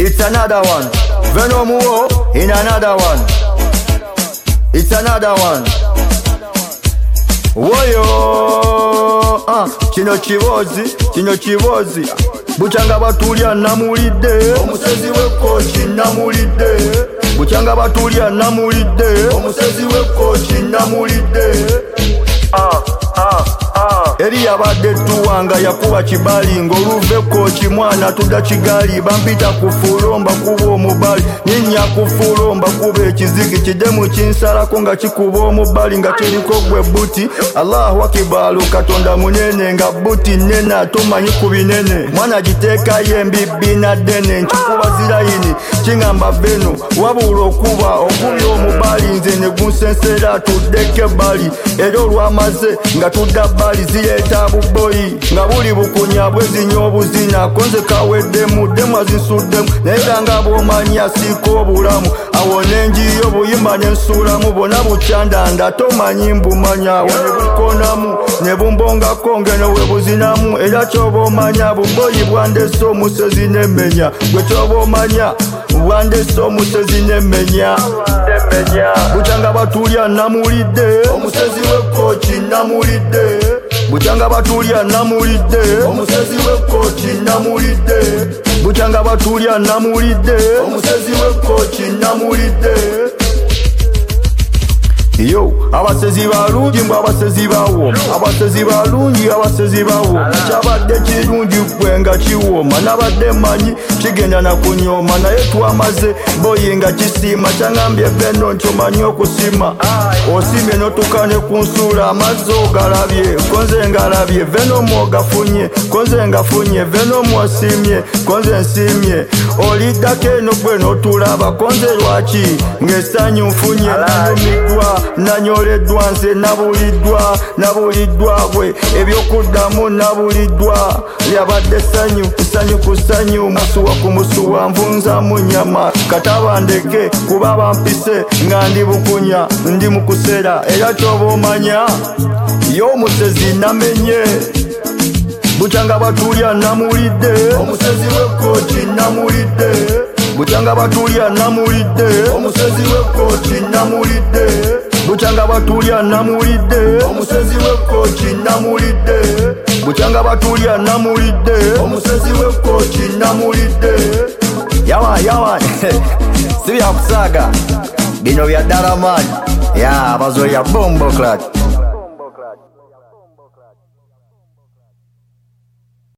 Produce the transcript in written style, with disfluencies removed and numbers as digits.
It's another one. Venom War in another one. It's another one. Woyo kino kibozi bukyanga batulya namulidde omusezi w'ekkoki namulidde bukyanga batulya namulidde omusezi w'ekkoki namulidde eri yabadde tuwanga yakuba kibali ng'oluva ekkoki mwana tudda kigali bampita kufulomba kuba omubali nyinya kufulomba kuba ekiziki kidemu kinsalako nga kikuba omubali nga kiriko gwe buti Allahu akibalu katonda munene nga buti nene atomanyi ku binene mwana giteekayo embibbi naddene nkikuba zirayini kingamba beno wabula okuba okuli omubali nze ne gunsensera tuddeko ebbali era olwamaze nga tudda bbali zireeta buboyi nga buli bukunya bwezinya obuzina konze kaweddemu demu azinsuddemu naye nga bw'omanya siika obulamu awo nenjiyo buyimba nensulamu bonna bukyandanda tomanyi mbumanya awo ne bukonamu ne bumbongako ngeno we buzinamu era kyoba omanya buboyi bwandese omusezi n'emmenya gwe kyoba omanya bwandese omusezi n'emmenya bukyanga batulya namulidde omusezi w'ekkoki namulidde bukyanga batulya namulidde omusezi w'ekkoki namulidde bukyanga batulya namulidde omusezi w'ekkoki namulidde yo abasezi balungi mbu abasezi bawooma abasezi balungi abasezi bawooma kyabadde kirungi gwe nga kiwooma nabadde manyi kigenda nakunyooma naye twamaze boyi nga kisiima kyangambye beno nkyomanyi okusima osimye notukane ku nsuula amazzi ogalabye konze ngalabye venomu ogafunye konze ngafunye venomu osimye konze nsimye oliddako eno gwe notulaba konze lwaki ng'essanyu nfunye nanyumiddwa nanyoleddwa nze nabuliddwa gwe ebyokuddamu nabuliddwa lyabadde ssanyu ku ssanyu musuwa ku musuwa nvunzamu nyama katabandeke kuba bampise nga ndi bukunya ndi mu kusera era kyoba omanya y'omusezi namenye bukyanga batulya namulidde omusezi w'ekkoki namulidde bukyanga batulya namulidde omusezi w'ekkoki namulidde bukyanga batulya namulidde omusezi w'ekkoki namulidde bukyanga batulya namulidde omusezi w'ekkoki namulidde yawa si byakusaaga bino bya ddala maanyi abazoya bombo clat